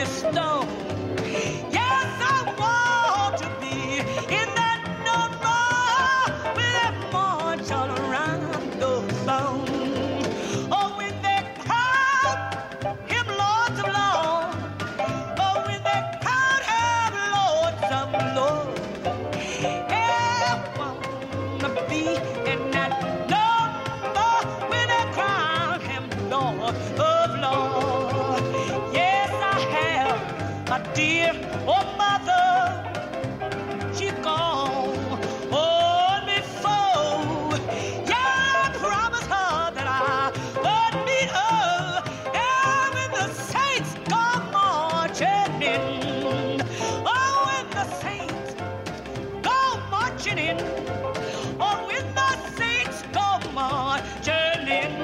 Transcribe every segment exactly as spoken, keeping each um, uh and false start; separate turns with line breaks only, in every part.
Rolling Stone. Yes, I want to be in that number with that march all around the zone. Oh, when they crowd him lords of law. Oh, when they crowd him lords of lord. I wanna be in that number when they crown him Lord of Lord. Yes, I have a dear oh mother. She gone on before. Yeah, I promised her that I would meet her. And when the saints go marching in. Oh, when the saints go marching in. Oh, when the saints go marching in.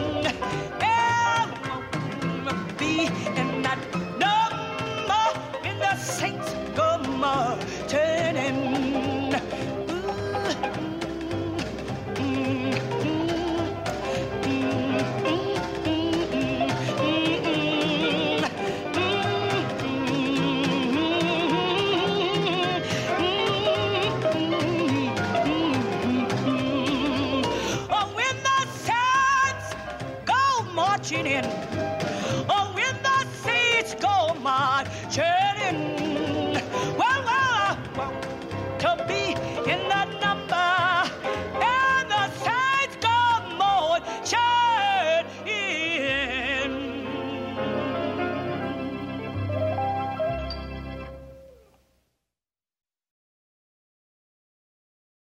I wanna be in that number when the saints go marching in. Oh, when the saints go marching in.